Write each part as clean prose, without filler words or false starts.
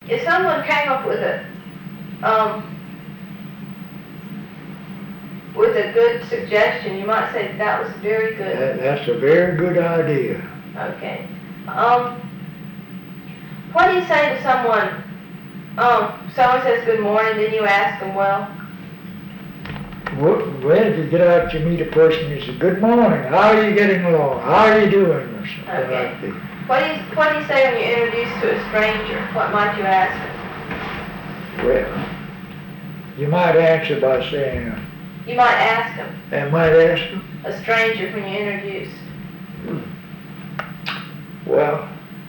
if someone came up with a good suggestion, you might say that was very good. That's a very good idea. Okay. What do you say to someone? Someone says good morning, then you ask them, well, if you get out, you meet a person, you say, good morning, how are you getting along? How are you doing? Or something okay. like that. What do you say when you're introduced to a stranger? What might you ask them? Well, you might answer by saying, You might ask them. I might ask them, A stranger when you're introduced. well,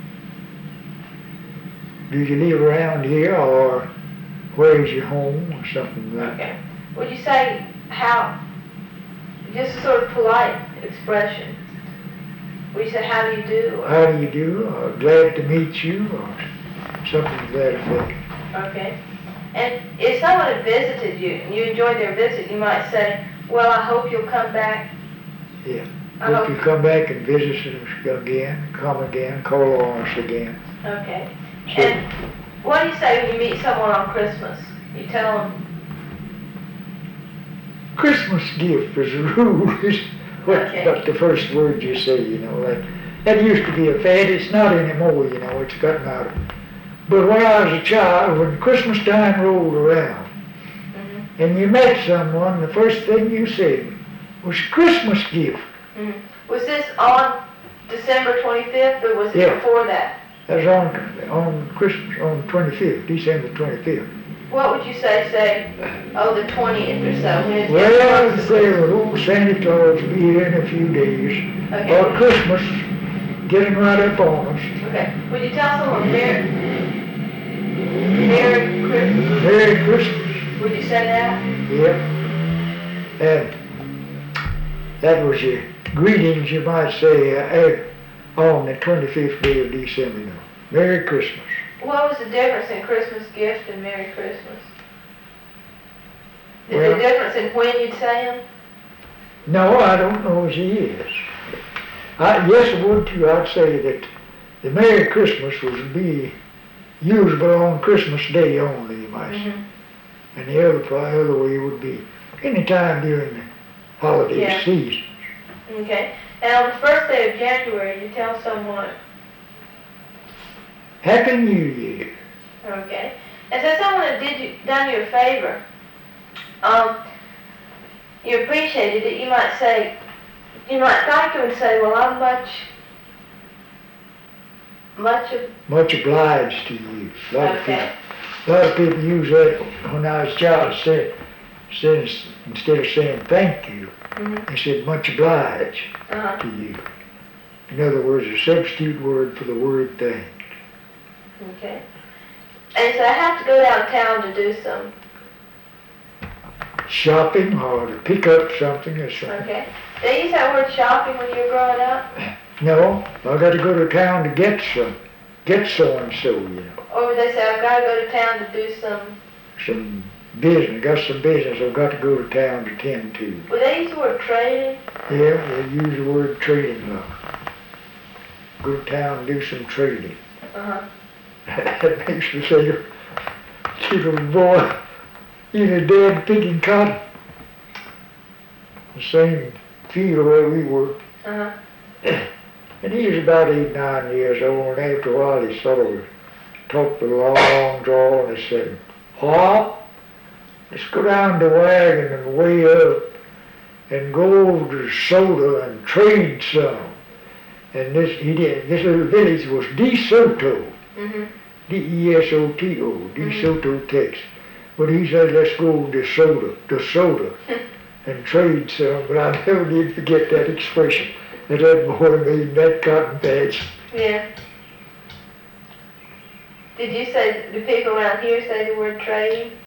do you live around here, or where's your home, or something like that? Okay. Would you say just a sort of polite expression? Would you say, how do you do? Or, How do you do? Or glad to meet you, or something to that effect. okay. And if someone had visited you and you enjoyed their visit, you might say, well, I hope you'll come back. Yeah. I Hope you come back and visit us again, come again, call on us again. Okay. So, And what do you say when you meet someone on Christmas? You tell them, Christmas gift as a rule is what the first word you say, you know. That used to be a fad. It's not anymore, you know. It's gotten out of it. But when I was a child, when Christmas time rolled around, and you met someone, the first thing you said was Christmas gift. Was this on December 25th, or was it before that? That was on Christmas, on the 25th, December 25th. What would you say, the 20th or so? Well, say, old Santa Claus will be here in a few days. Okay. Or Christmas, getting right up on us. Okay. Would you tell someone Merry Christmas? Merry Christmas. Would you say that? Yep. And that was your greetings, you might say, on the 25th day of December. You know. Merry Christmas. What was the difference in Christmas gift and Merry Christmas? Is Well, the difference in when you'd say them? No, I don't know as he is. Yes, I would too. I'd say that the Merry Christmas would be usable on Christmas Day only, you might say. And the other way would be any time during the holiday season. Okay. And on the first day of January, you tell someone, Happy New Year. okay. And so someone had done you a favor, you appreciated it, you might thank them and say, well, I'm much obliged to you. A lot of people use that when I was a child, instead of saying thank you, they said much obliged to you. In other words, a substitute word for the word thank. Okay. And so I have to go downtown to do some shopping or to pick up something or something. Okay. Did you use that word shopping when you were growing up? No, I got to go to town to get so and so, you know. Or would they say, I've got to go to town to do some business, got some business I've got to go to town to tend to. Would they use the word trading? Yeah, they use the word trading a lot. Go to town and do some trading. That makes me say, little boy in a dad picking cotton. The same field where we were. And he was about 8, 9 years old, and after a while he sort of talked with a long drawl, and he said, Pop, let's go down to Wagon and way up and go over to Soda and trade some. And this little village was DeSoto. D-E-S-O-T-O, DeSoto, Texas. But he said, let's go to Soda and trade some. But I never did forget that expression. That boy made that cotton patch. Yeah. Do people around here say the word trading?